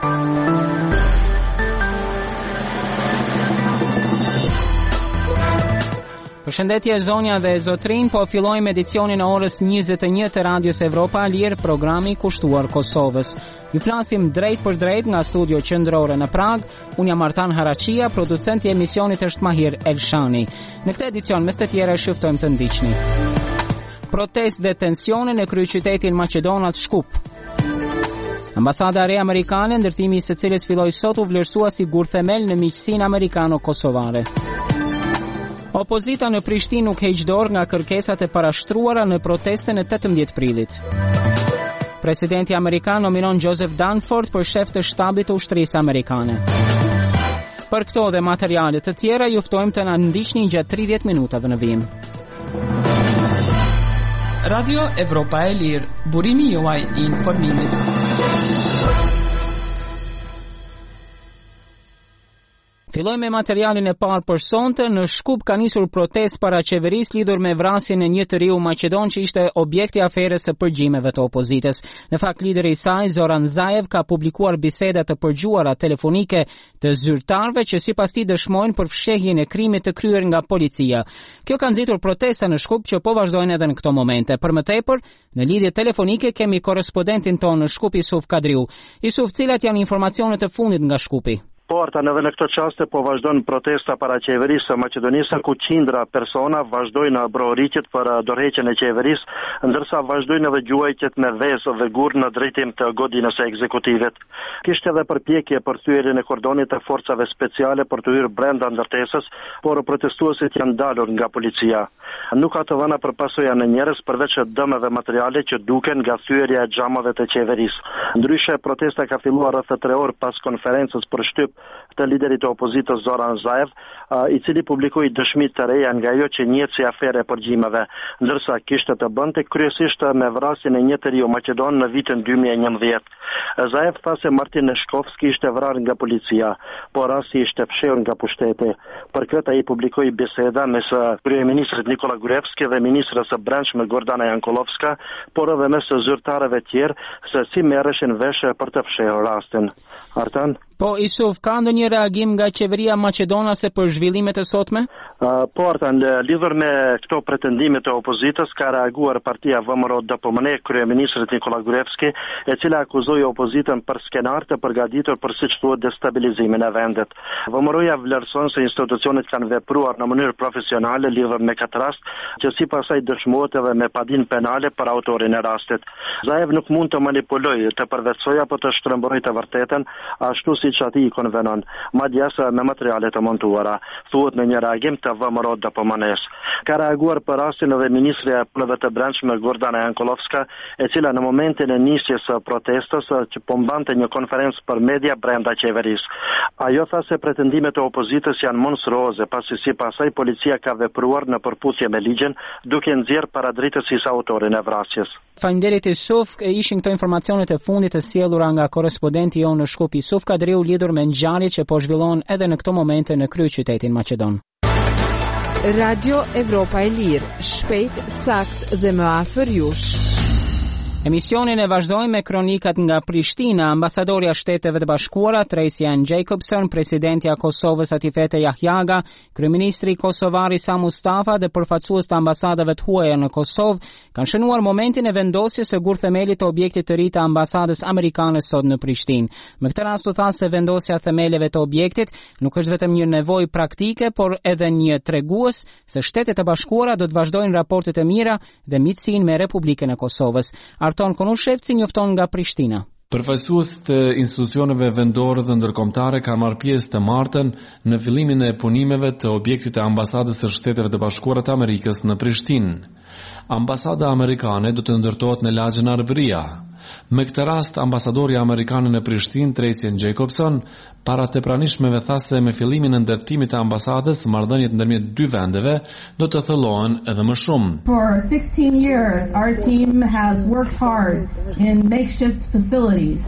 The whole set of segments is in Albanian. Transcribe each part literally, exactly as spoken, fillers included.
Përshëndetje zonja dhe zotrin, po fillojmë edicionin e orës njëzet e një të Radios Evropa Lir, programi kushtuar Kosovës. Ju flasim drejt për drejt nga studio qendrore në Prag. Unë jam Artan Haraqia, producenti i emisionit është Mahir Elshani. Në këtë edicion, mes të tjera, shiftojmë të ndiqni. Protest dhe tensione në kryeqytetin Maqedonas Shkup. Ambasada e re amerikane, ndërtimi i së cilës filloi sot, u vlerësua si gurthemel në miqësinë amerikano-kosovare. Opozita në Prishtinë nuk heq dorë nga kërkesat e parashtruara në protestën e tetëmbëdhjetë prillit. Presidenti amerikan nominon Joseph Dunford për shef të shtabit të ushtrisë amerikane. Për këto dhe materiale të tjera, ju ftojmë të na ndiqni gjatë tridhjetë minutave në vijim. Radio Evropa e Lirë, burimi juaj i informimit. Fillojmë me materialin e parë për sonte. Në Shkup ka nisur protest para qeverisë lidhur me vrasjen e një të riu maqedon që ishte objekti aferës së përgjimeve të opozitës. Në fakt, lideri i saj, Zoran Zaev, ka publikuar biseda të përgjuara telefonike të zyrtarëve që sipas tij dëshmojnë për fshehjen e krimit të kryer nga policia. Kjo ka nxitur protesta në Shkup që po vazhdojnë edhe në këto momente. Për më tepër, në lidhje telefonike kemi korrespondentin tonë në Shkup, Isuf Kadriu. Isuf, cilat janë informacionet e fundit nga Shkupi? Po, Artan, edhe në këtë çaste po vazhdojnë protesta para qeverisë së Maqedonisë, ku qindra persona vazhdojnë brohoritjet për dorëheqjen e qeverisë, ndërsa vazhdojnë edhe gjuajtjet me vezë dhe gur në drejtim të godinës së ekzekutivit. Kishte edhe përpjekje për thyerjen e kordonit të forcave speciale për të hyrë brenda ndërtesës, por protestuesit janë dalur nga policia. Nuk ka të dhëna për pasoja në njerëz përveç dëmeve materiale që duken nga thyerja e xhamave të qeverisë. Ndryshe, protesta ka filluar rreth tre orë pas konferencës për shtyp të liderit të opozitës Zoran Zaev, i cili publikoi dëshmi të reja nga ajo që njihet si afere e përgjimeve, ndërsa kishte të bënte kryesisht me vrasjen e një të riu maqedon në vitin dy mijë e njëmbëdhjetë. Zaev tha se Martin Neshkovski ishte vrarë nga policia, por rasti ishte fshehur nga pushteti. Për këtë ai publikoi biseda mes kryeministrit Nikola Gruevski dhe ministres së brendshme Gordana Jankolovska, por edhe mes zyrtarëve tjerë se si merreshin vesh për të fshehur rastin. Artan? Po, Isuf, ka ndonjë reagim nga qeveria maqedonase për zhvillimet e sotme? Uh, po, Artan, lidhur me këto pretendime të opozitës, ka reaguar partia V M R O D P M N, kryeministrit Nikola Gruevski, e cila akuzoi opozitën për skenar të përgatitur për siç thuhet destabilizimin e vendit. V M R O-ja vlerëson se institucionet kanë vepruar në mënyrë profesionale lidhur me këtë rast, që sipas saj dëshmohet edhe me padin penale për autorin e rastit. Zaev nuk mund të manipulojë, të përvetsojë apo të shtrembërojë të vërtetën, ashtu siç ati i konvenon, madje as me materiale të montuara, thuhet në një reagim të V M R O D P M N-s. Ka reaguar për rastin edhe ministrja e punëve të brendshme Gordana Jankolovska, e cila në momentin e nisjes së protestës që po mbante një konferencë për media brenda qeverisë. Ajo tha se pretendimet e opozitës janë monstruoze, pasi sipas saj policia ka vepruar në përputhje me ligjin, duke nxjerrë paradritësisht autorin e vrasjes. Faleminderit Isuf, ishin këto informacionet e fundit të sjellura nga korrespondenti jonë në Shkup, Isuf Kadriu, lidhur me ngjarjet që po zhvillohen edhe në këto momente në kryeqytetin Maqedon. Radio Evropa e Lirë, shpejt, sakt dhe më afër jush. Emisionin e vazhdojmë me kronikat nga Prishtina. Ambasadorja Shteteve të Bashkuara Tracy-Ann Jacobson, presidentja Kosovës Atifete Jahjaga, kryeministri kosovar Isa Mustafa dhe përfaqësues të ambasadave të huaja në Kosovë kanë shënuar momentin e vendosjes së gurthemelit të objektit të ri të ambasadës amerikane sot në Prishtinë. Me këtë rast u tha se vendosja e themeleve të objektit nuk është vetëm një nevojë praktike, por edhe një tregues se Shtetet e Bashkuara do të vazhdojnë raportet e mira dhe miqësinë me Republikën e Kosovës. Arton Konushevci njofton nga Prishtina. Përfaqësues të institucioneve vendore dhe ndërkombëtare kanë marrë pjesë të martën në fillimin e punimeve të objektit të ambasadës së Shteteve të Bashkuara të Amerikës në Prishtinë. Ambasada amerikane do të ndërtohet në lagjën Arvëria. Me këtë rast, ambasadori amerikanë në Prishtinë, Tracy-Ann Jacobson, para të pranishmeve tha se me fillimin e ndërtimit të ambasadës, marrëdhëniet ndërmjet dy vendeve do të thellohen edhe më shumë. For sixteen years, our team has worked hard in makeshift facilities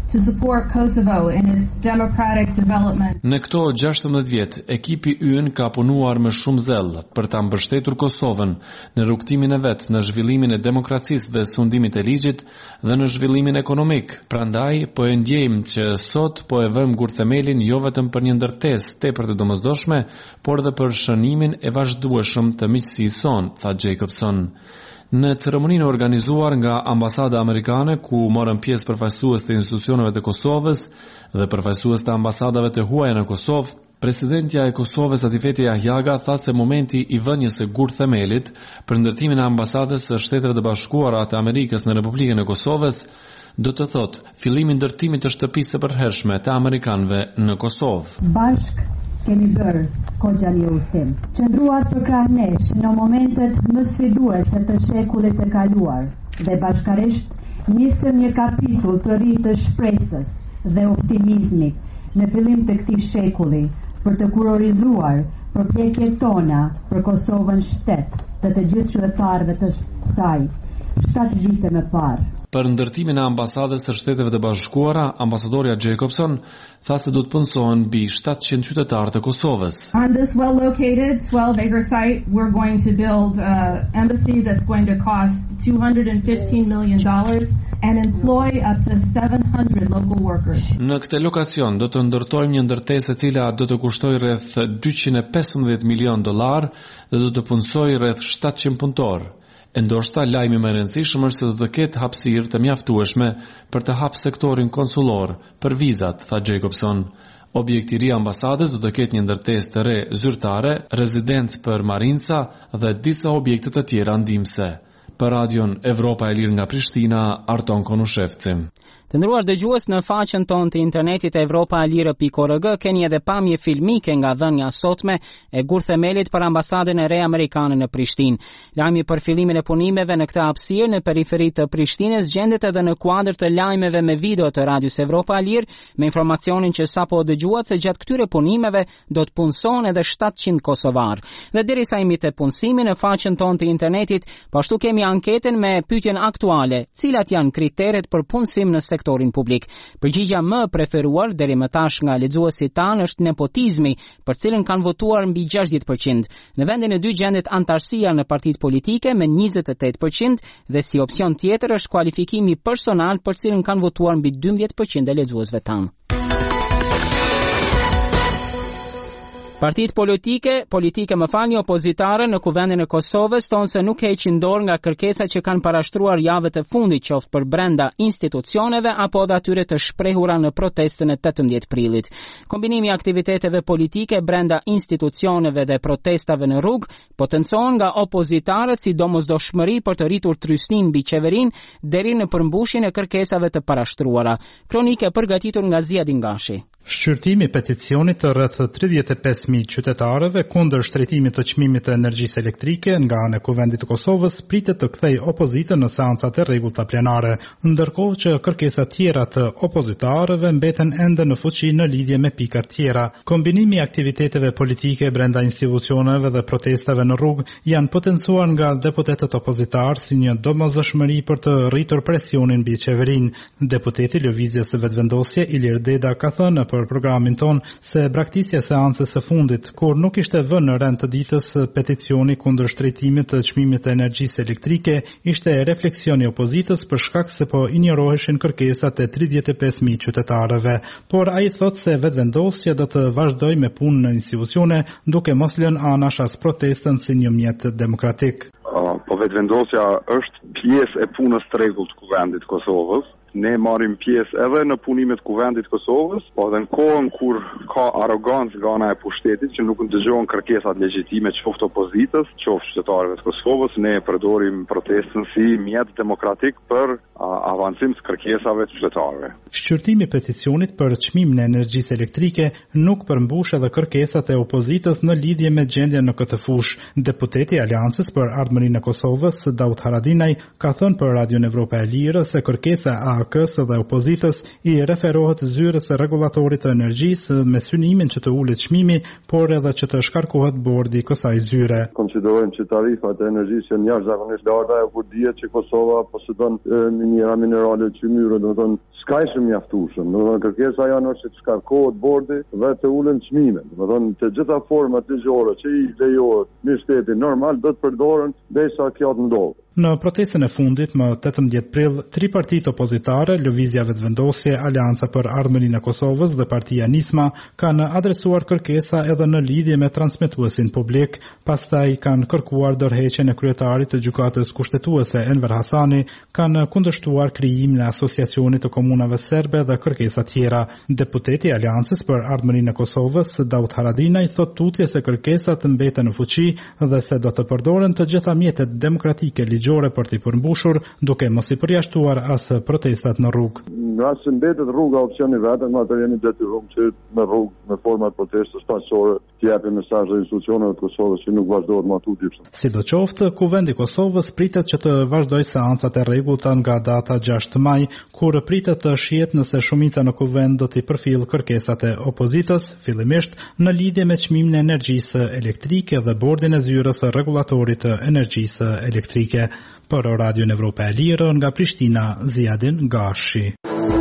to support Kosovo in its democratic development. Në këto gjashtëdhjetë vjet, ekipi ynë ka punuar me shumë zell për ta mbështetur Kosovën në rrugtimin e vet në zhvillimin e demokracisë dhe sundimit e ligjit dhe në zhvillimin ekonomik. Prandaj po e ndjejmë që sot po e vëmë gurthemelin jo vetëm për një ndërtesë tepër të domosdoshme, por edhe për shënimin e vazhdueshëm të miqësisë son, tha Jacobson. Në ceremoninë organizuar nga ambasada amerikane, ku morën pjesë përfaqësues të institucioneve të Kosovës dhe përfaqësues të ambasadave të huaja në Kosovë, presidentja e Kosovës Atifete Jahjaga tha se momenti i vënies së gurthemelit për ndërtimin e ambasadës së Shteteve të Bashkuara të Amerikës në Republikën e Kosovës do të thotë fillimi i ndërtimit të shtëpisë së përhershme të amerikanëve në Kosovë. Bashk kemi bërë kogja një udhtim, qëndruar për krah nesh në momentet më sfiduese të shekullit të kaluar dhe bashkarisht nisëm një kapitull të ri të shpresës dhe optimizmit në fillim të këtij shekulli për të kurorizuar përpjekjet tona për Kosovën shtet të të gjithë qytetarëve të saj shtatë vite më parë. Për ndërtimin e ambasadës së Shteteve të Bashkuara, ambasadorja Jacobson tha se do të punësohen mbi shtatëqind qytetarë të Kosovës. On this well-located twelve acre site, we're going to build an embassy that's going to cost two hundred fifteen million dollars and employ up to seven hundred local workers. Në këtë lokacion do të ndërtojmë një ndërtesë e cila do të kushtojë rreth dyqind e pesëmbëdhjetë milion dollar dhe do të punësojë rreth shtatëqind punëtorë. E ndoshta lajmi më i rëndësishëm është se do të ketë hapësirë të mjaftueshme për të hapë sektorin konsullor për vizat, tha Jacobson. Objekti i ri ambasadës do të ketë një ndërtesë të re zyrtare, rezidencë për marinca dhe disa objekte të tjera ndihmëse. Për Radion Evropa e Lirë nga Prishtina, Arton Konushevci. Të ndëruar dëgjues, në faqen tonë të internetit Evropa e Lirë pikë org keni edhe pamje filmike nga dhënia sotme e gurthemelit për ambasadën e re amerikane në Prishtinë. Lajmi për fillimin e punimeve në këtë hapësirë në periferi të Prishtinës gjendet edhe në kuadër të lajmeve me video të Radios Evropa e Lirë, me informacionin që sapo dëgjuat se gjatë këtyre punimeve do të punësohen edhe shtatëqind kosovarë. Dhe derisa jemi te punësimi në faqen tonë të internetit, po ashtu kemi anketën me pyetjen aktuale: cilat janë kriteret për punësim në sektorin publik? Përgjigjja më preferuar deri më tash nga lexuesit tanë është nepotizmi, për cilën kanë votuar mbi gjashtëdhjetë përqind. Në vendin e dytë gjendet antarësia në partitë politike me njëzet e tetë përqind dhe si opsion tjetër është kualifikimi personal, për cilën kanë votuar mbi dymbëdhjetë përqind e lexuesve tanë. Partitë politike, politike më falni opozitare në kuvendin e Kosovës thonë se nuk heqin dorë nga kërkesat që kanë parashtruar javët e fundit, qoftë për brenda institucioneve apo dhe atyre të shprehura në protestën e tetëmbëdhjetë prillit. Kombinimi i aktiviteteve politike brenda institucioneve dhe protestave në rrugë potencohen nga opozitarët si domosdoshmëri për të rritur trysnin mbi qeverinë deri në përmbushjen e kërkesave të parashtruara. Kronike përgatitur nga Zia Dingashi. Shqyrtimi peticionit të rreth tridhjetë e pesë mijë qytetarëve kundër shtrejtimit të çmimit të energjisë elektrike nga ana e Kuvendit të Kosovës pritet të kthejë opozitën në seancat e rregullta plenare, ndërkohë që kërkesa tjera të opozitarëve mbeten ende në fuqi në lidhje me pika tjera. Kombinimi i aktiviteteve politike brenda institucioneve dhe protestave në rrugë janë potencuar nga deputetët opozitar si një domosdoshmëri për të rritur presionin mbi qeverinë. Deputeti Lëvizjes së Vetëvendosje Ilir Deda ka thënë për programin ton se braktisja seancës së fundit, kur nuk ishte vënë në rend të ditës peticioni kundër shtrejtimit të çmimit të energjisë elektrike, ishte refleksioni i opozitës për shkak se po injoroheshin kërkesat e tridhjetë e pesë mijë qytetarëve. Por ai thotë se vetëvendosja do të vazhdojë me punën në institucione, duke mos lënë anash as protestën si një mjet demokratik. Uh, po vetëvendosja është pjesë e punës të rregullt të Kuvendit të Kosovës. Ne marrim pjesë edhe në punimet Kuvendit Kosovës, po edhe në kohën kur ka arrogancë nga ana e pushtetit që nuk dëgjohen kërkesat legjitime qoftë opozitës, qoftë qytetarëve të Kosovës, ne përdorim protestën si mjet demokratik për a, avancim të kërkesave të qytetarëve. Shqyrtimi i peticionit për çmimin e energjisë elektrike nuk përmbush edhe kërkesat e opozitës në lidhje me gjendjen në këtë fushë. Deputeti i Aleancës për Ardhmërinë e Kosovës, Daud Haradinaj, ka thënë për Radion Evropa e Lirë se kërkesa a A K-s dhe opozitës i referohet zyrës së rregullatorit të energjisë me synimin që të ulet çmimi, por edhe që të shkarkohet bordi kësaj zyre. Konsiderojmë që tarifat e energjisë janë jashtëzakonisht larta, kur dihet që Kosova posedon minera minerale të çmyrë, domethënë s'ka ishte mjaftueshëm. Domethënë kërkesa janë është të shkarkohet bordi dhe të ulen çmimet. Domethënë të gjitha format ligjore që i lejohet në shtetin normal do të përdoren derisa kjo të ndodhë. Në protestën e fundit, më tetëmbëdhjetë prill, tri partitë opozitare, Lëvizja Vetëvendosje, Aleanca për Armërinë e Kosovës dhe Partia Nisma, kanë adresuar kërkesa edhe në lidhje me transmetuesin publik, pastaj kanë kërkuar dorëheqjen e kryetarit të gjykatës kushtetuese Enver Hasani, kanë kundërshtuar krijimin e Asociacionit të Komunave Serbe dhe kërkesa tjera. Deputeti i Aleancës për Armërinë e Kosovës, Daud Haradinaj, thot tutje se kërkesat mbeten në fuqi dhe se do të përdoren të gjitha mjetet demokratike ligjore për t'i përmbushur, duke mos i përjashtuar as protestat në rrugë. Në rast se mbetet rruga opsioni vetëm, atë jemi detyruar që në rrugë me forma protestës paqësore të japim mesazhe institucioneve të Kosovës që nuk vazhdohet më tutje. Sidoqoftë, Kuvendi i Kosovës pritet që të vazhdojë seancat e rregullta nga data gjashtë maj, kur pritet të shihet nëse shumica në kuvend do t'i përfillë kërkesat e opozitës, fillimisht në lidhje me çmimin e energjisë elektrike dhe bordin e zyrës së rregullatorit të energjisë elektrike. Për Radion Evropa e Lirë nga Prishtina, Ziadin Gashi.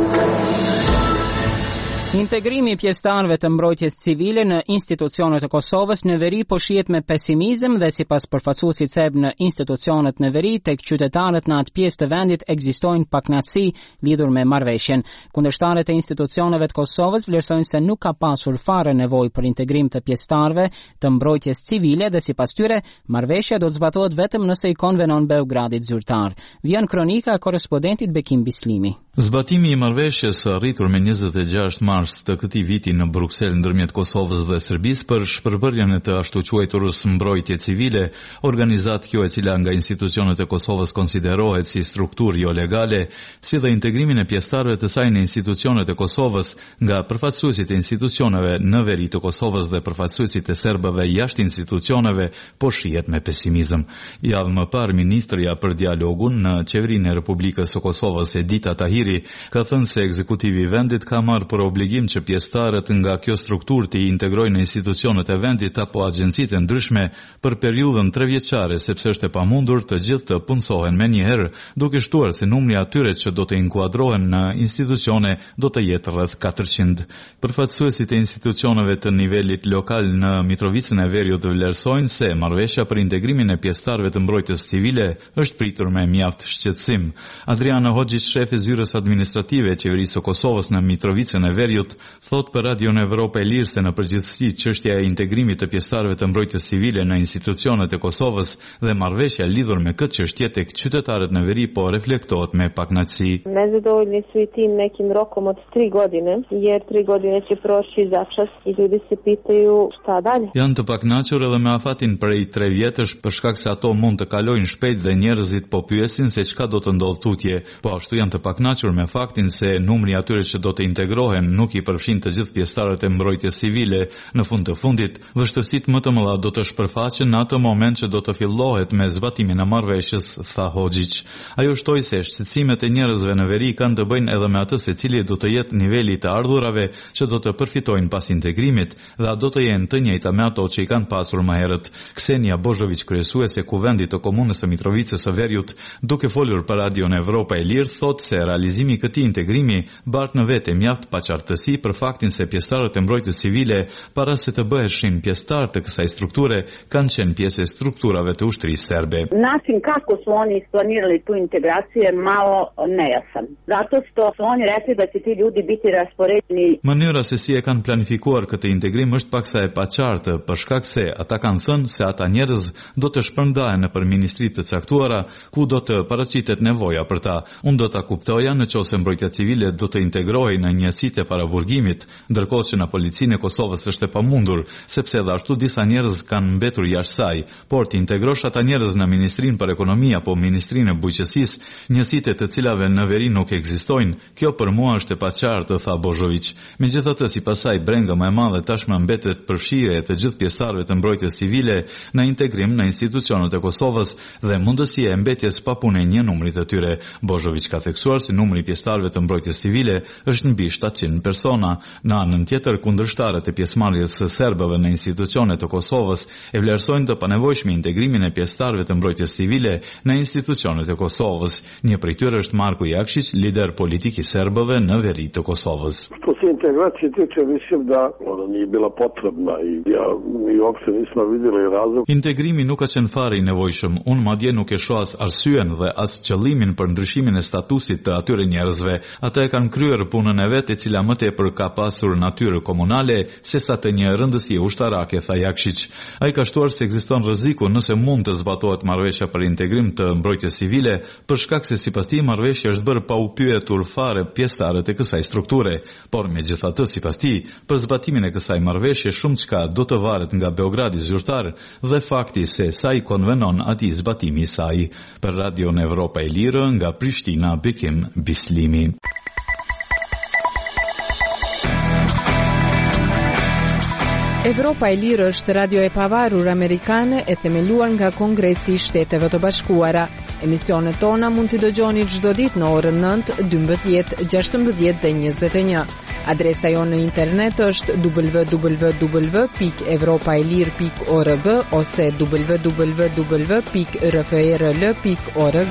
Integrimi i pjesëtarëve të mbrojtjes civile në institucionet e Kosovës në veri po shihet me pesimizëm dhe sipas përfaqësuesit serb në institucionet në veri, tek qytetarët në atë pjesë të vendit ekzistojnë pakënaqësi lidhur me marrëveshjen. Kundërshtarët e institucioneve të Kosovës vlerësojnë se nuk ka pasur fare nevojë për integrim të pjesëtarëve të mbrojtjes civile dhe sipas tyre marrëveshja do të zbatohet vetëm nëse i konvenon Beogradit zyrtar. Vjen kronika e korrespondentit Bekim Bislimi. Zbatimi i marrëveshjes së arritur me njëzet e gjashtë mars të këtij viti në Bruksel ndërmjet Kosovës dhe Serbisë për shpërbërjen e të ashtu quajturës mbrojtje civile, organizat kjo e cila nga institucionet e Kosovës konsiderohet si strukturë jo legale, si dhe integrimin e pjesëtarëve të saj në institucionet e Kosovës nga përfaqësuesit e institucioneve në veri të Kosovës dhe përfaqësuesit e serbëve jashtë institucioneve, po shihet me pesimizëm. Javë më parë ministrja për dialogun në qeverinë e Republikës së Kosovës, Edita Tahiri, ka thënë se ekzekutivi i vendit ka marrë për obligim që pjesëtarët nga kjo strukturë të integrojnë në institucionet e vendit apo agjencitë ndryshme për periudhën trevjeçare, sepse është e pamundur të gjithë të punësohen menjëherë, duke shtuar se numri atyre që do të inkuadrohen në institucione do të jetë rreth katërqind. Përfaqësuesit e institucioneve të nivelit lokal në Mitrovicën e Veriut vlerësojnë se marrëveshja për integrimin e pjesëtarëve të mbrojtjes civile është pritur me mjaft shqetësim. Adriana Hoxhić, shefi zyrës administrative e qeverisë së Kosovës në Mitrovicën e Veriut, thot për Radion Evropa e Lirë se në përgjithësi çështja e integrimit të pjesëtarëve të mbrojtjes civile në institucionet e Kosovës dhe marrëveshja lidhur me këtë çështje tek qytetarët në veri po reflektohet me pakënaqësi. Me zadovoljni su i tim nekim rokom od tri godine, jer tri godine će proći začas i ljudi se pitaju šta dalje. Janë të pakënaqur edhe me afatin prej tre vjetësh për shkak se ato mund të kalojnë shpejt dhe njerëzit po pyesin se çka do të ndodhë tutje. Po ashtu janë të pakënaqur me faktin se numri atyre që do të integrohen nuk i përfshin të gjithë pjesëtarët e mbrojtjes civile. Në fund të fundit, vështirësitë më të mëdha do të shpërfaqen në atë moment që do të fillohet me zbatimin e marrëveshjes, tha Hoxhić. Ajo shtoi se shqetësimet e njerëzve në veri kanë të bëjnë edhe me atë se cili do të jetë niveli të ardhurave që do të përfitojnë pas integrimit dhe do të jenë të njëjta me ato që i kanë pasur më herët. Ksenia Bozhović, kryesuese e Kuvendit të Komunës së Mitrovicës së Veriut, duke folur për Radion Evropa e Lirë, thotë se realizimi i këtij integrimi bart në vetë mjaft paqartësi për faktin se pjesëtarët e mbrojtjes civile para se të bëheshin pjesëtar të kësaj strukture kanë qenë pjesë e strukturave të ushtrisë serbe. Način kako su oni isplanirali tu integraciju je malo nejasan. Zato što su oni rekli da će ti ljudi biti raspoređeni. Mënyra se si e kanë planifikuar këtë integrim është paksa e paqartë, për shkak se ata kanë thënë se ata njerëz do të shpërndahen nëpër ministri të caktuara ku do të paraqitet nevoja për ta. Unë do ta kuptoja në qoftë se mbrojtja civile do të integrohej në njësitë e para burgimit, ndërkohë që në policinë e Kosovës është e pamundur, sepse edhe ashtu disa njerëz kanë mbetur jashtë saj, por të integrosh ata njerëz në Ministrinë për Ekonomi apo Ministrinë e Bujqësisë, njësitë të cilave në veri nuk ekzistojnë, kjo për mua është e paqartë, tha Bozhović. Megjithatë, sipas saj, brenga më e madhe tashmë mbetet përfshirje të gjithë pjesëtarëve të mbrojtjes civile në integrim në institucionet e Kosovës dhe mundësia e mbetjes pa punë një numrit të tyre. Bozhović ka theksuar se numri i pjesëtarëve të mbrojtjes civile është mbi shtatëqind persona. Në anën tjetër, kundërshtarët e pjesëmarrjes së serbëve në institucionet e Kosovës e vlerësojnë të panevojshme integrimin e pjesëtarëve të mbrojtjes civile në institucionet e Kosovës. Një prej tyre është Marko Jakšić, lider politik i serbëve në veri të Kosovës. Što se integracije tiče, mislim da ona nije bila potrebna i ja i uopšte nismo vidjeli razlog. Integrimi nuk ka qenë fare i nevojshëm. Unë madje nuk e shoh as arsyen dhe as qëllimin për ndryshimin e statusit të atyre njerëzve. Ata e kanë kryer punën e vet, e cila më tepër ka pasur natyrë komunale sesa të një rëndësie ushtarake, tha Jakšić. Ai ka shtuar se ekziston rreziku nëse mund të zbatohet marrëveshja për integrim të mbrojtjes civile, për shkak se sipas tij marrëveshja është bërë pa u pyetur fare pjesëtarët e kësaj strukture. Por megjithatë, sipas tij, për zbatimin e kësaj marrëveshje shumë çka do të varet nga Beogradi zyrtar dhe fakti se sa i konvenon atij zbatimi i saj. Për Radion Evropa e Lirë nga Prishtina, Bekim Bislimi. Evropa e Lirë është radio e pavarur amerikane e themeluar nga Kongresi i Shteteve të Bashkuara. Emisionet tona mund t'i dëgjoni çdo ditë në orën nëntë, dymbëdhjetë, gjashtëmbëdhjetë dhe njëzet e një. Adresa jonë në internet është w w w pikë evropaelir pikë org ose w w w pikë r f r l pikë org.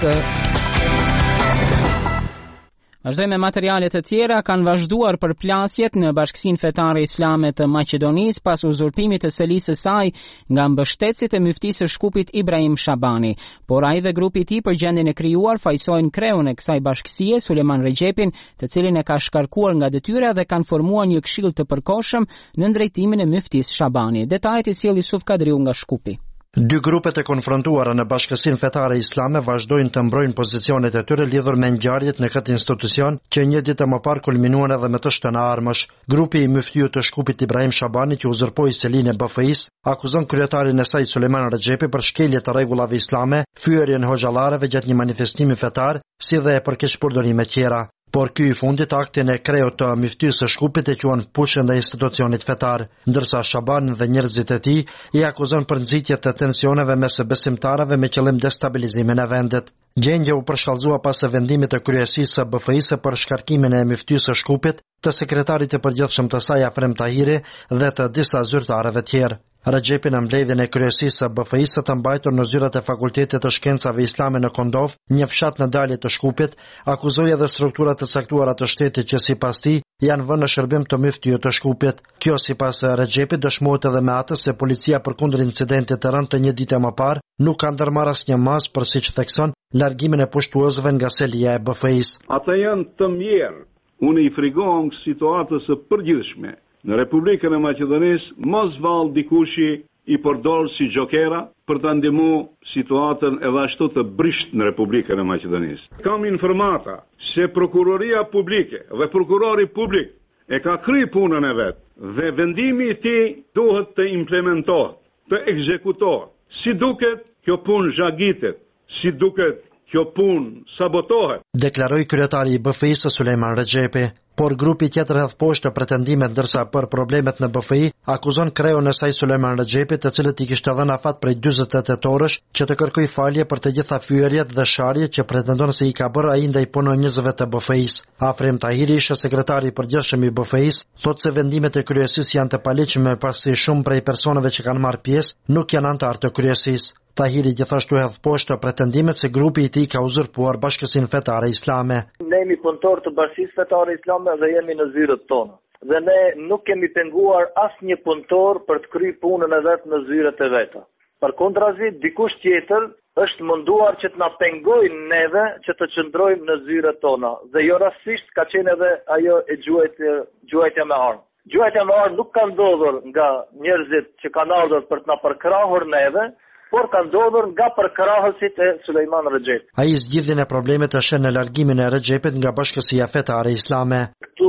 Vazhdojmë me materialet të tjera. Kanë vazhduar përplasjet në Bashkësinë Fetare Islame të Maqedonisë pas uzurpimit të selisë së saj nga mbështetësit e myftisë së Shkupit Ibrahim Shabani. Por ai dhe grupi i tij për gjendjen e krijuar fajsojnë kreun e kësaj bashkësie, Suleman Rexhepin, të cilin e ka shkarkuar nga detyra dhe kanë formuar një këshill të përkohshëm në drejtimin e myftisë Shabani. Detajet i sjell Yusuf Kadriu nga Shkupi. Dy grupet e konfrontuara në Bashkësinë Fetare Islame vazhdojnë të mbrojnë pozicionet e tyre lidhur me ngjarjet në këtë institucion që një ditë më parë kulminuan edhe me të shtënë armësh. Grupi i myftiut të Shkupit Ibrahim Shabani, që uzurpoi selinë e B F I-s, akuzon kryetarin e saj Suleman Rexhepi për shkelje të rregullave islame, fyerjen hoxhallarëve gjatë një manifestimi fetar, si dhe për keqpërdorime tjera. Por ky i fundit aktin e kreut të myftisë së Shkupit e quan pushën ndaj institucionit fetar, ndërsa Shabanin dhe njerëzit e tij i akuzon për nxitje të tensioneve mes besimtarëve me qëllim destabilizimin e vendit. Gjendja u përshkallëzua pas së vendimit të kryesisë së B F I-së për shkarkimin e myftisë së Shkupit, të sekretarit të përgjithshëm të saj Afrem Tahiri dhe të disa zyrtarëve tjerë. Rexhepi në mbledhjen e kryesisë së B F I-së të mbajtur në zyrat e Fakultetit të Shkencave Islame në Kondov, një fshat në dalje të Shkupit, akuzoi edhe strukturat të caktuara të shtetit që sipas tij janë vënë në shërbim të myftiut të Shkupit. Kjo sipas Rexhepit dëshmohet edhe me atë se policia përkundër incidentit të rënd të një dite më parë nuk ka ndërmarrë asnjë mas për, siç thekson, largimin e pushtuesve nga selia e B F I-s. Ata janë të mirë. Unë i frikon situatës së përgjithshme në Republikën e Maqedonisë, mos vallë dikushi i përdorë si gjokera për të ndihmuar situatën edhe ashtu të brisht në Republikën e Maqedonisë. Kam informata se prokuroria publike dhe prokurori publik e ka kryer punën e vet dhe vendimi i tij duhet të implementohet, të ekzekutohet. Si duket, kjo punë zhagitet, si duket, kjo punë sabotohet, deklaroi kryetari i B F I-së Suleman Rexhepi. Por grupi tjetër hedh poshtë pretendimet, ndërsa për problemet në B F I akuzon kreun e saj Suleman Rexhepi, të cilët i kishte dhënë afat prej dyzet e tetë orësh, që të kërkojë falje për të gjitha fyerjet dhe sharjet që pretendon se i ka bërë ai ndaj punonjësve të B F I-s. Afrem Tahiri, ishte sekretari i përgjithshëm i B F I-s, thotë se vendimet e kryesisë janë të paligjshme pasi shumë prej personave që kanë marrë pjesë nuk janë anëtar të kryesisë. Tahiri gjithashtu hedh poshtë pretendimet se grupi i tij ka uzurpuar Bashkësinë Fetare Islame. Ne jemi punëtor të Bashkisë Fetare Islame dhe jemi në zyrët tona. Dhe ne nuk kemi penguar asnjë punëtor për të kryer punën e vet në zyrët e veta. Përkundrazi, dikush tjetër është munduar që të na pengojnë neve që të qëndrojmë në zyrët tona. Dhe jo rastësisht ka qenë edhe ajo e gjuajtja, gjuajtja me armë. Gjuajtja me armë nuk ka ndodhur nga njerëzit që kanë ardhur për të na përkrahur neve, por ka ndodhur nga përkrahësit e Suleman Rexhepit. Ai zgjidhjen e problemit është në largimin e Rexhepit nga Bashkësia Fetare Islame. Këtu më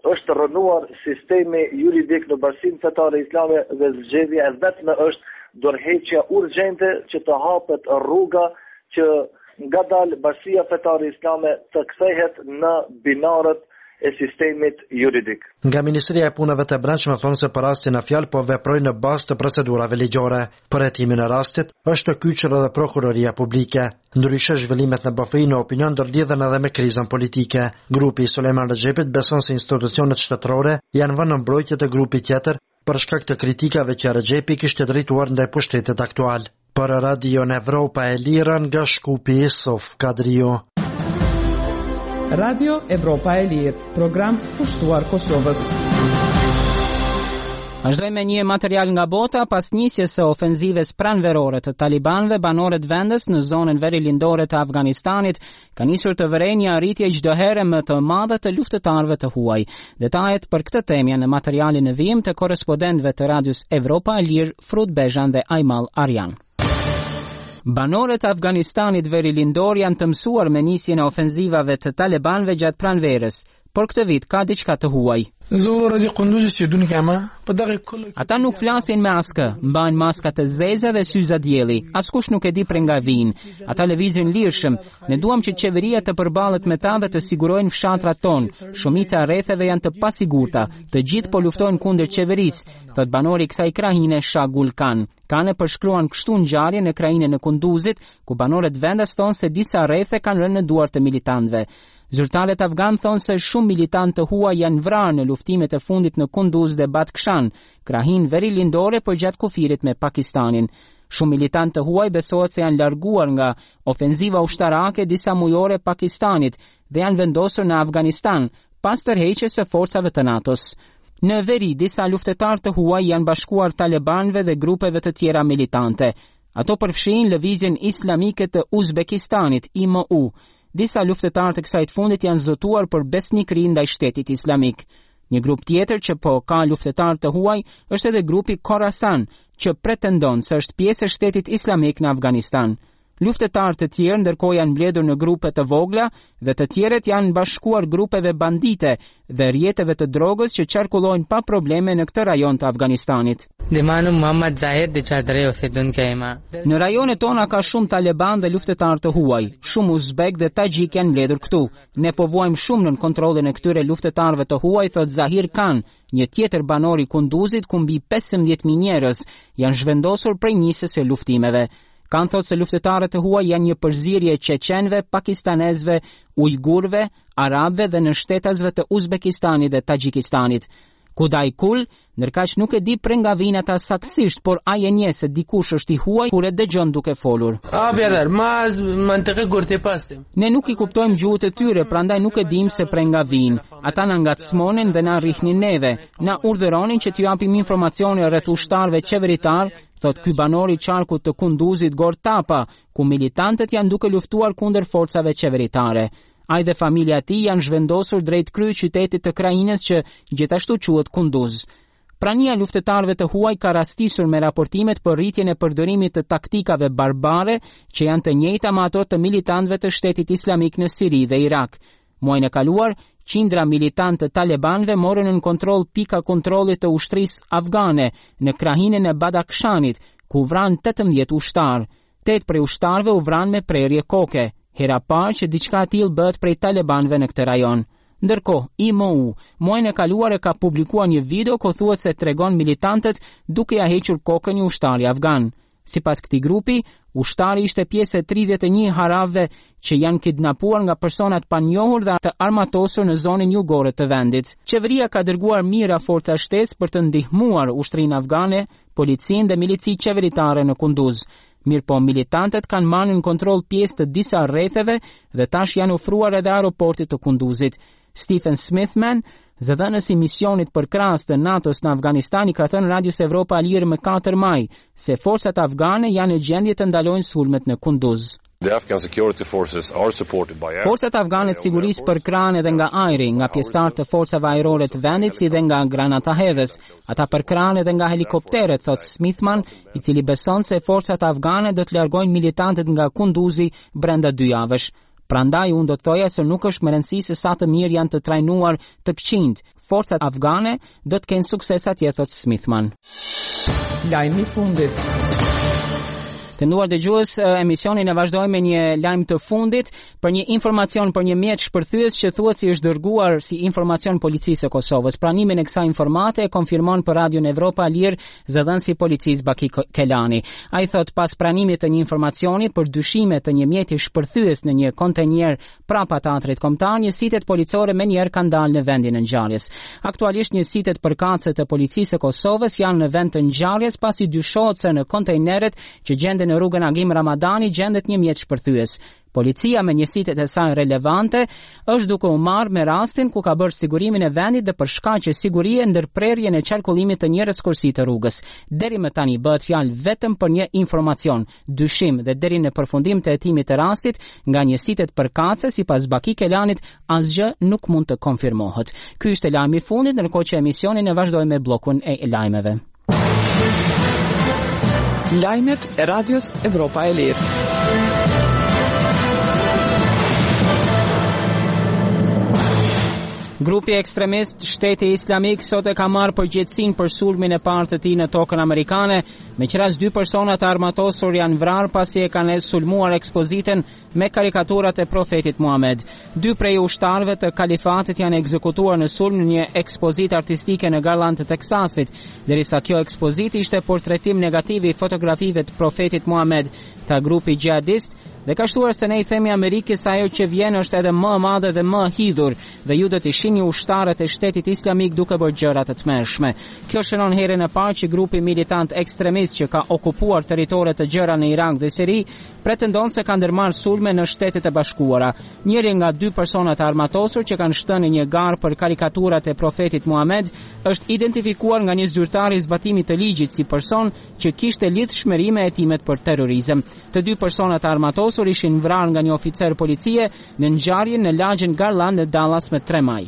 është rënuar sistemi juridik në Bashkinë Fetare Islame dhe zgjedhja e vetme është dorëheqja urgjente që të hapet rruga që ngadalë Bashkia Fetare Islame të kthehet në binarët e sistemit juridik. Nga Ministria e Punëve të Brendshme thonë se për rastin e fjalë po veprojnë në bazë të procedurave ligjore. Për hetimin e rastit është kyçur edhe prokuroria publike. Ndryshe zhvillimet në B F I në opinion ndërlidhen edhe me krizën politike. Grupi i Sulejman Rexhepit beson se institucionet shtetërore janë vënë në mbrojtje të grupit tjetër për shkak të kritikave që Rexhepi kishte drejtuar ndaj pushtetit aktual. Për Radio Evropa e Lirë nga Shkupi Sof Kadrio. Radio Evropa e Lirë, program pushtuar Kosovës. Vazhdojmë me një material nga bota. Pas nisjes së ofenzives pranverore të talibanëve, banorët vendes në zonën verilindore të Afganistanit ka nisur të vërejnë një arritje çdo herë më të madhe të luftëtarëve të huaj. Detajet për këtë temë janë në materialin e vijim të korrespondentëve të Radios Evropa e Lirë, Frut Bezhan dhe Ajmal Arjan. Banorët e Afganistanit verilindor janë të mësuar me nisjen e ofenzivave të talibanëve gjatë pranverës, por këtë vit ka diçka të huaj. Ata nuk flasin me askë, mbajnë maskat e zeza dhe syza dielli, askush nuk e di prej nga vijnë. Ata lëvizin lirshëm, ne duam që qeveria të përballet me ta dhe të sigurojnë fshatrat tonë. Shumica e rrethave janë të pasigurta, të gjithë po luftojnë kundër qeverisë, thot banori i kësaj krahine Shagul Khan. Kanë përshkruan kështu ngjarjen në krahinën e Kunduzit, ku banorët vendas thonë se disa rrethe kanë rënë në duart të militantëve. Zyrtarët afgan thonë se shumë militantë të huaj janë vrarë në luftimet e fundit në Kunduz dhe Badkhshan, krahin verilindore përgjatë kufirit me Pakistanin. Shumë militantë të huaj besohet se janë larguar nga ofenziva ushtarake disa mujore Pakistanit dhe janë vendosur në Afganistan pas tërheqjes së forcave të NATO-s. Në veri, disa luftetar të huaj janë bashkuar talibanëve dhe grupeve të tjera militante. Ato përfshin lëvizjen islamike të Uzbekistanit, I M U. Disa luftetar të kësaj fundit janë zotuar për besnikëri ndaj shtetit islamik. Një grup tjetër që po ka luftetar të huaj është edhe grupi Khorasan, që pretendon se është pjesë e shtetit islamik në Afganistan. Luftetar të tjerë ndërkohë janë mbledhur në grupe të vogla dhe të tjerët janë bashkuar grupeve bandite dhe rrjeteve të drogës që qarkullojnë pa probleme në këtë rajon të Afganistanit. Në rajonet tona ka shumë taliban dhe luftetar të huaj, shumë uzbek dhe tajik janë mbledhur këtu. Ne po vuajmë shumë në kontrollin e këtyre luftetarëve të huaj, thot Zahir Khan, një tjetër banor i Kunduzit ku mbi pesëmbëdhjetë mijë njerëz janë zhvendosur prej nisjes së luftimeve. Kanë thot se luftetarët e huaj janë një përzierje e qeqenve, pakistanezve, ujgurve, arabëve dhe në shtetasve të Uzbekistanit dhe Tajikistanit. Kudai Kul, ndërkaq nuk e di prej nga vijnë ata saktësisht, por ai e njeh se dikush është i huaj kur e dëgjon duke folur. Ne nuk i kuptojmë gjuhët e tyre, prandaj nuk e dim se prej nga vijnë. Ata na ngacmonin dhe na rrihnin neve, na urdhëronin që t'ju japim informacione rreth ushtarëve qeveritar, thot ky banor i qarkut të Kunduzit Gortapa, ku militantët janë duke luftuar kundër forcave qeveritare. Ai dhe familja e tij janë zhvendosur drejt kryeqytetit të krahinës që gjithashtu quhet Kunduz. Prania e luftetarëve të huaj ka rastisur me raportimet për rritjen e përdorimit të taktikave barbare që janë të njëjta me ato të militantëve të shtetit islamik në Siri dhe Irak. Muajin e kaluar, qindra militantë të talibanëve morën në kontroll pika kontrollit të ushtrisë afgane në krahinën e Badakhshanit, ku vran tetëmbëdhjetë ushtar. Tetë prej ushtarëve u vran me prerje koke. Hera parë që diçka e tillë bëhet prej talibanëve në këtë rajon. Ndërkohë, I M U muajin e kaluar e ka publikuar një video ku thuhet se tregon militantët duke ja hequr kokën një ushtari afgan. Sipas këtij grupi, ushtari ishte pjesë e tridhjetë e një harave që janë kidnapuar nga persona të panjohur dhe të armatosur në zonën jugore të vendit. Qeveria ka dërguar mijëra forca shtesë për të ndihmuar ushtrinë afgane, policinë dhe milicit qeveritare në Kunduz. Mirë po, militantët kanë marrë në kontroll pjesë të disa rretheve dhe tash janë ofruar edhe aeroportit të Kunduzit. Stephen Smithman, zëdhënës i misionit për krahas të NATO-s në Afganistan, i ka thënë Radios Evropa e Lirë më katër maj se forcat afgane janë në gjendje të ndalojnë sulmet në Kunduz. Forcat afgane të sigurisë përkrahen edhe nga ajri, nga pjesëtarë të forcave ajrore të vendit si dhe nga granatahedhës. Ata përkrahen edhe nga helikopteret, thot Smithman, i cili beson se forcat afgane do të largojnë militantët nga Kunduzi brenda dy javësh. Prandaj unë do të thoja se nuk është më rëndësi se sa të mirë janë të trajnuar të këqind. Forcat afgane do të kenë sukses atje, thot Smithman. Lajmi i fundit. Të nduar dëgjues, emisionin e vazhdojmë me një lajm të fundit për një informacion për një mjet shpërthyes që thuhet si është dërguar si informacion policisë së Kosovës. Pranimin e kësaj informate e konfirmon për Radion Evropa Lir zëdhënësi i policisë Baki Kelani. Ai thot pas pranimit të një informacioni për dyshime të një mjeti shpërthyes në një kontenjer prapa teatrit kombëtar, njësitet policore menjëherë kanë dalë në vendin e ngjarjes. Aktualisht njësitet përkatëse të policisë së Kosovës janë në vend të ngjarjes pasi dyshohet se në kontejneret që gjenden në rrugën Agim Ramadani gjendet një mjet shpërthyes. Policia me njësitet e saj relevante është duke u marrë me rastin ku ka bërë sigurimin e vendit dhe për shkaqe sigurie ndërprerjen e qarkullimit të njerëz kursi të rrugës. Deri më tani bëhet fjalë vetëm për një informacion, dyshim dhe deri në përfundim të hetimit të rastit nga njësitet përkatëse sipas Baki Kelanit asgjë nuk mund të konfirmohet. Ky ishte lajmi i fundit, ndërkohë që emisionin e vazhdojmë me bllokun e lajmeve. Lajmet e Radios Evropa e Lirë. Grupi ekstremist Shteti Islamik sot e ka marrë përgjegjësinë për sulmin e parë të tij në tokën amerikane, me që rast dy persona të armatosur janë vrarë pasi e kanë sulmuar ekspozitën me karikaturat e profetit Muhammed. Dy prej ushtarëve të kalifatit janë ekzekutuar në sulm në një ekspozitë artistike në Garland të Teksasit, derisa kjo ekspozitë ishte portretim negativ i fotografive të profetit Muhammed, tha grupi gjihadist, dhe ka shtuar se ne i themi Amerikës ajo që vjen është edhe më e madhe dhe më hidhur, dhe ju do të shihni ushtarët e Shtetit Islamik duke bërë gjëra të tmerrshme. Kjo shënon herën e parë që grupi militant ekstremist që ka okupuar territore të gjëra në Irak dhe Siri pretendon se ka ndërmarrë sulme në Shtetet e Bashkuara. Njëri nga dy personat armatosur që kanë shtënë një garë për karikaturat e profetit Muhammed është identifikuar nga një zyrtar i zbatimit të ligjit si person që kishte lidhshmëri me hetimet për terrorizëm. Të dy personat armatosur ishin vrarë nga një oficer policie në ngjarjen në lagjen Garland në Dallas më tre maj.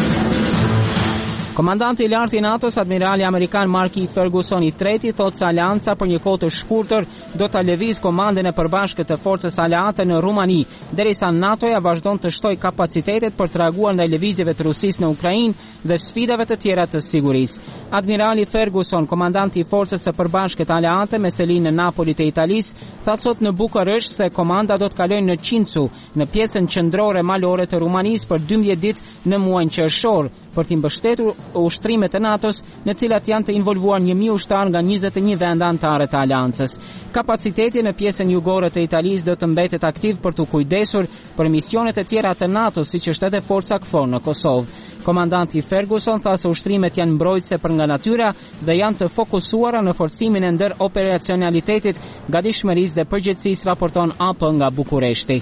Komandanti i lartë i NATO-s, admirali amerikan Mark E. Ferguson i treti, thot se Alianca për një kohë të shkurtër do ta lëviz komandën e përbashkët të forcës aleate në Rumani, derisa NATO-ja vazhdon të shtojë kapacitetet për të reaguar ndaj lëvizjeve të Rusisë në Ukrainë dhe sfidave të tjera të sigurisë. Admirali Ferguson, komandanti i forcës së përbashkët aleate me selinë në Napoli të Italisë, tha sot në Bukaresht se komanda do të kalojë në Cincu, në pjesën qendrore malore të Rumanisë për dymbëdhjetë ditë në muajin qershor, për t'i mbështetur ushtrimet e NATO-s, në cilat janë të involvuar një mijë ushtar nga njëzet e një vende anëtare të aleancës. Kapaciteti në pjesën jugore të Italisë do të mbetet aktiv për të kujdesur për misionet e tjera të NATO-s, siç është edhe forca K F O R në Kosovë. Komandanti Ferguson tha se ushtrimet janë mbrojtëse për nga natyra dhe janë të fokusuara në forcimin e ndër operacionalitetit, gatishmërisë dhe përgjegjësisë, raporton A P nga Bukureshti.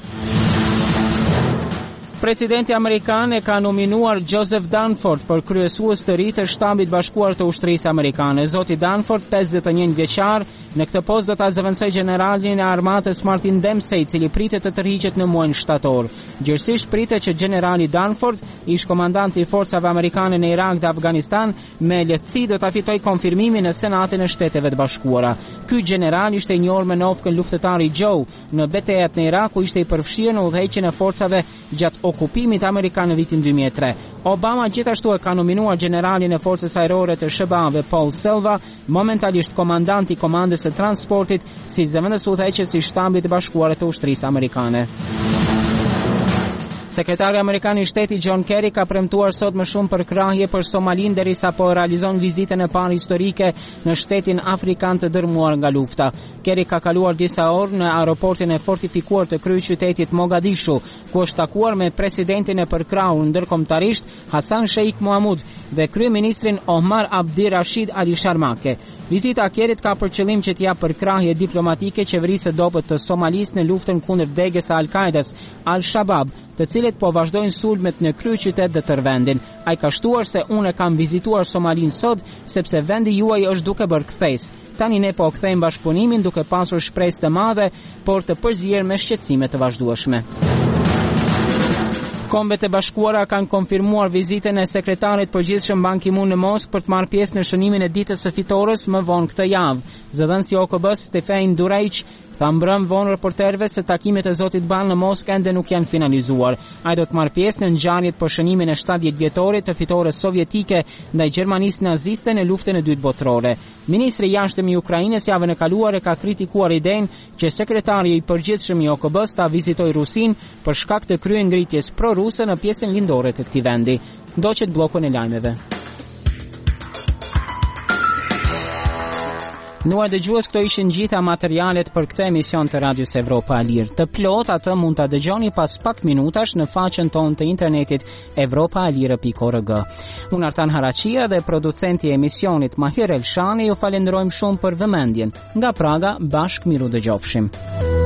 Presidenti amerikan e ka nominuar Joseph Dunford për kryesues të ri të shtabit bashkuar të ushtrisë amerikane. Zoti Dunford, pesëdhjetë e një vjeçar, në këtë postë do ta zëvendësoj generalin e armatës Martin Dempsey, i cili pritet të tërhiqet në muajin shtator. Gjithsesi pritet që generali Dunford, ish komandanti i forcave amerikane në Irak dhe Afganistan, me lehtësi do ta fitojë konfirmimin në Senatin e Shteteve të Bashkuara. Ky general ishte i njohur me novkën luftëtari Joe në betejat në Irak, ku ishte i përfshirë në udhëheqjen e forcave gjatë okupimit amerikan në vitin dy mijë e tre. Obama gjithashtu e ka nominuar generalin e forcës ajrore të S B A-ve Paul Selva, momentalisht komandant i komandës së transportit, si zëvendës udhëheqës i shtabit të bashkuar të ushtrisë amerikane. Sekretari amerikan i shtetit John Kerry ka premtuar sot më shumë për krahje për Somalin derisa po realizon vizitën e parë historike në shtetin afrikan të dërmuar nga lufta. Kerry ka kaluar disa orë në aeroportin e fortifikuar të kryeqytetit Mogadishu, ku është takuar me presidentin e përkrahur ndërkombëtarisht Hassan Sheikh Mohamud dhe kryeministrin Omar Abdi Rashid Ali Sharmake. Vizita e Kerryt ka për qëllim që t'jap përkrahje diplomatike qeverisë së dobët të Somalisë në luftën kundër degës së Al-Qaidas, Al-Shabaab, të cilët po vazhdojnë sulmet në kryeqytet dhe tër vendin. Ai ka shtuar se unë kam vizituar Somalinë sot sepse vendi juaj është duke bërë kthesë. Tani ne po kthejmë bashkëpunimin duke pasur shpresë të madhe, por të përzier me shqetësime të vazhdueshme. Kombet e Bashkuara kanë konfirmuar vizitën e sekretarit përgjithshëm Ban Ki-moon në Moskë për të marrë pjesë në shënimin e ditës së fitores më vonë këtë javë. Zëdhënësi O K B-s Stefan Duraic Tha mbrëm vonë reporterëve se takimet e zotit Ban në Moskë ende nuk janë finalizuar. Ai do të marrë pjesë në ngjarjet për shënimin e shtatëdhjetë vjetorit të fitores sovjetike ndaj Gjermanisë naziste në luftën e dytë botërore. Ministri i jashtëm i Ukrainës javën e kaluar e ka kritikuar idenë që sekretari i përgjithshëm i O K B-s ta vizitojë Rusinë për shkak të kryengritjes pro-ruse në pjesën lindore të këtij vendi. Ndoqet bllokun e lajmeve. Nuar dëgjues, këto ishin gjitha materialet për këtë emision të Radios Evropa e Lirë. Të plot atë mund ta dëgjoni pas pak minutash në faqen tonë të internetit evropa e lire pikë org. Unë Artan Haraqia dhe producenti i emisionit Mahir Elshani ju falenderojmë shumë për vëmendjen. Nga Praga, bashkë miru dëgjofshim.